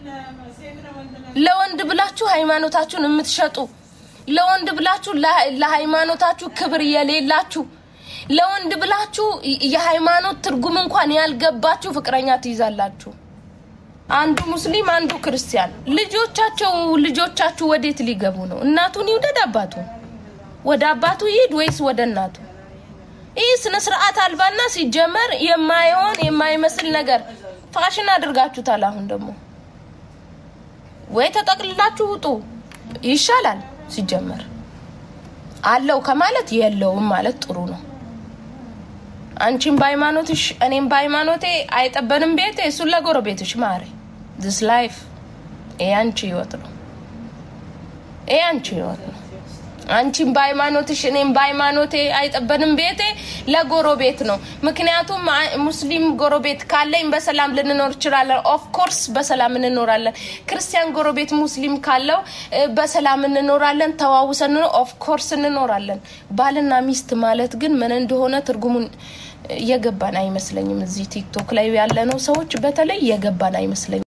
ለወንድ ብላችሁ ሃይማኖታችሁን የምትሸጡ ለወንድ ብላችሁ ለሃይማኖታችሁ ክብር የሌላችሁ ለወንድ ብላችሁ የሃይማኖት ትርጉም እንኳን ያልገባችሁ ፍቅረኛ ትይዛላችሁ አንዱ ሙስሊም አንዱ ክርስቲያን ልጆቻችሁ ወዴት ሊገቡ ነው እናቱን ይውደድ አባቱ ወደ አባቱ ይሄድ ወይስ ወደ እናቱ ይህ ስነ ስርዓት አልባና ሲጀመር የማይመስል ነገር ፋሽን አድርጋችሁታል አሁን ደግሞ ወይ ተጠቅልላችሁ ውጡ ይሻላል ሲጀመር አለው ከማለት የለውም ማለት ጥሩ ነው አንቺም በሃይማኖትሽ እኔም በሃይማኖቴ አይጠበንም ቤቴ እሱ ለጎረቤትሽ ማሪ this life አንቺ ህይወት ነው አንቺም በሃይማኖትሽ እኔም በሃይማኖቴ አይጠበንም ቤቴ ለጎረቤት ነው ምክንያቱም ሙስሊም ጎረቤት ካለኝ በሰላም ልንኖር ይችላል ኦፍ ኮርስ በሰላም እንኖራለን ክርስቲያን ጎረቤት ሙስሊም ካለው በሰላም እንኖራለን ተዋውሰን ኦፍ ኮርስ እንኖራለን ባልና ሚስት ማለት ግን ምን እንደሆነ ትርጉሙን የገባን አይመስለኝም እዚህ ቲክቶክ ላይ ያለነው ሰዎች በተለይ የገባን አይመስለኝም